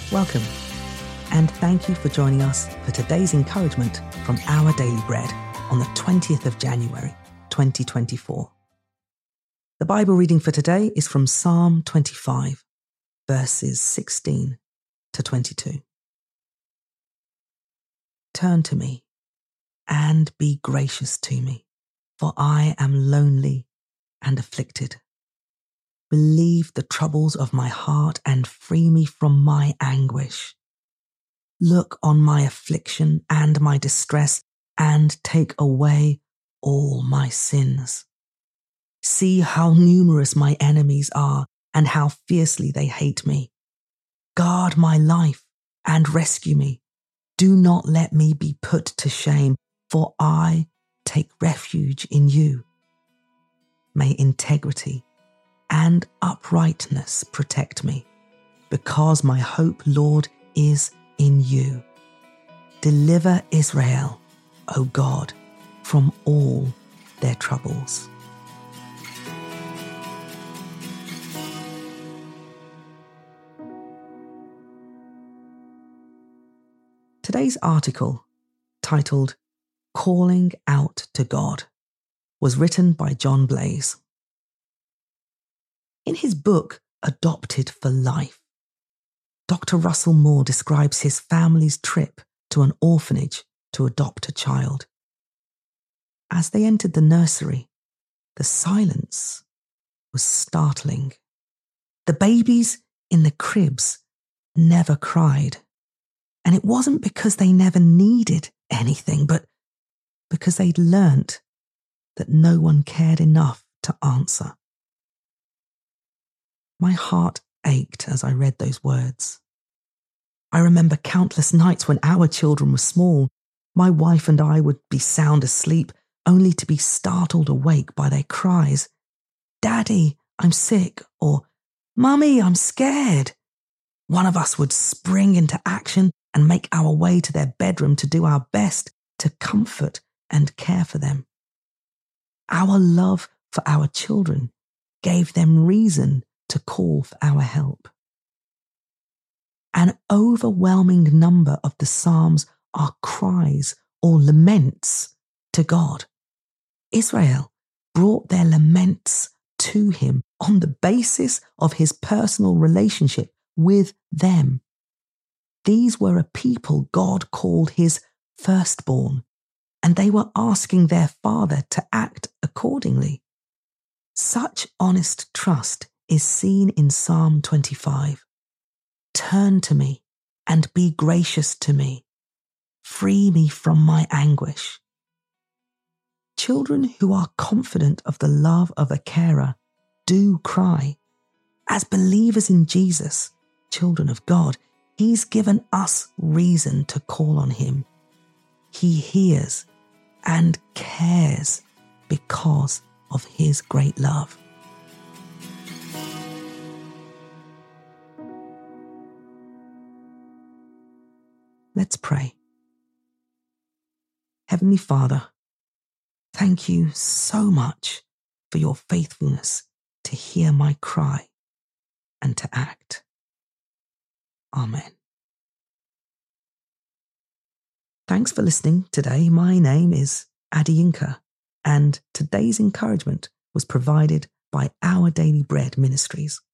Welcome, and thank you for joining us for today's encouragement from Our Daily Bread on the 20th of January, 2024. The Bible reading for today is from Psalm 25, verses 16 to 22. Turn to me and be gracious to me, for I am lonely and afflicted. Relieve the troubles of my heart and free me from my anguish. Look on my affliction and my distress and take away all my sins. See how numerous my enemies are and how fiercely they hate me. Guard my life and rescue me. Do not let me be put to shame, for I take refuge in you. May integrity and uprightness protect me, because my hope, Lord, is in you. Deliver Israel, O God, from all their troubles. Today's article, titled Calling Out to God, was written by John Blaze. In his book, Adopted for Life, Dr. Russell Moore describes his family's trip to an orphanage to adopt a child. As they entered the nursery, the silence was startling. The babies in the cribs never cried. And it wasn't because they never needed anything, but because they'd learnt that no one cared enough to answer. My heart ached as I read those words. I remember countless nights when our children were small. My wife and I would be sound asleep, only to be startled awake by their cries. Daddy, I'm sick, or Mummy, I'm scared. One of us would spring into action and make our way to their bedroom to do our best to comfort and care for them. Our love for our children gave them reason to call for our help. An overwhelming number of the Psalms are cries or laments to God. Israel brought their laments to him on the basis of his personal relationship with them. These were a people God called his firstborn, and they were asking their father to act accordingly. Such honest trust is seen in Psalm 25. Turn to me and be gracious to me. Free me from my anguish. Children who are confident of the love of a carer do cry. As believers in Jesus, children of God, he's given us reason to call on him. He hears and cares because of his great love. Let's pray. Heavenly Father, thank you so much for your faithfulness to hear my cry and to act. Amen. Thanks for listening today. My name is Adiyinka, and today's encouragement was provided by Our Daily Bread Ministries.